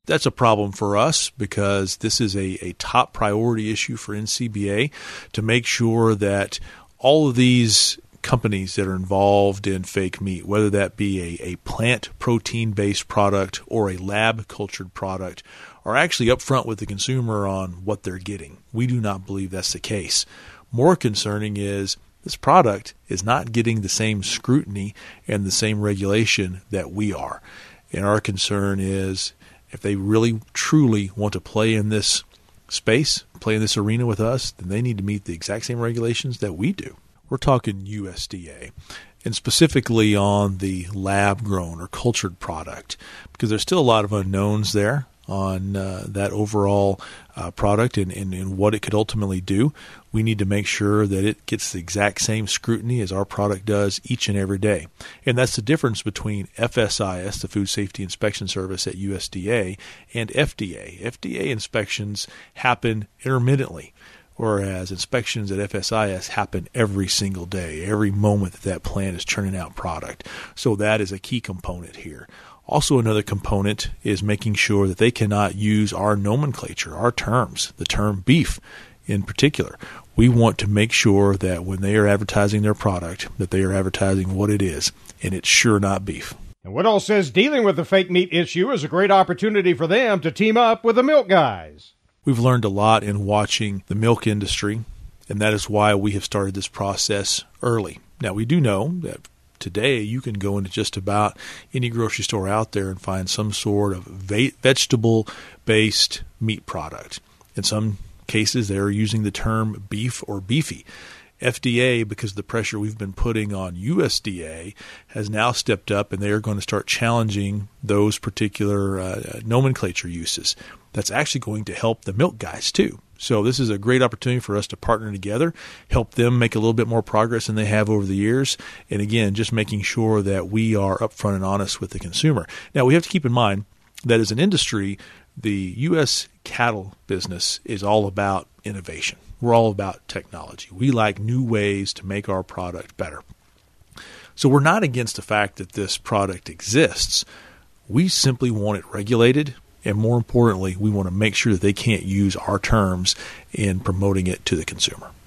That's a problem for us because this is a top priority issue for NCBA to make sure that all of these companies that are involved in fake meat, whether that be a plant protein-based product or a lab-cultured product, are actually upfront with the consumer on what they're getting. We do not believe that's the case. More concerning is this product is not getting the same scrutiny and the same regulation that we are. And our concern is if they really, truly want to play in this space, play in this arena with us, then they need to meet the exact same regulations that we do. We're talking USDA, and specifically on the lab-grown or cultured product, because there's still a lot of unknowns there on that overall product and what it could ultimately do. We need to make sure that it gets the exact same scrutiny as our product does each and every day. And that's the difference between FSIS, the Food Safety Inspection Service at USDA, and FDA. FDA inspections happen intermittently, whereas inspections at FSIS happen every single day, every moment that plant is churning out product. So that is a key component here. Also, another component is making sure that they cannot use our nomenclature, our terms, the term beef in particular. We want to make sure that when they are advertising their product, that they are advertising what it is, and it's sure not beef. And Woodall says dealing with the fake meat issue is a great opportunity for them to team up with the milk guys. We've learned a lot in watching the milk industry, and that is why we have started this process early. Now, we do know that today you can go into just about any grocery store out there and find some sort of vegetable-based meat product. In some cases, they're using the term beef or beefy. FDA, because of the pressure we've been putting on USDA, has now stepped up, and they are going to start challenging those particular nomenclature uses. That's actually going to help the milk guys too. So this is a great opportunity for us to partner together, help them make a little bit more progress than they have over the years, and again, just making sure that we are upfront and honest with the consumer. Now, we have to keep in mind that as an industry, the U.S. cattle business is all about innovation. We're all about technology. We like new ways to make our product better. So we're not against the fact that this product exists. We simply want it regulated, and more importantly, we want to make sure that they can't use our terms in promoting it to the consumer.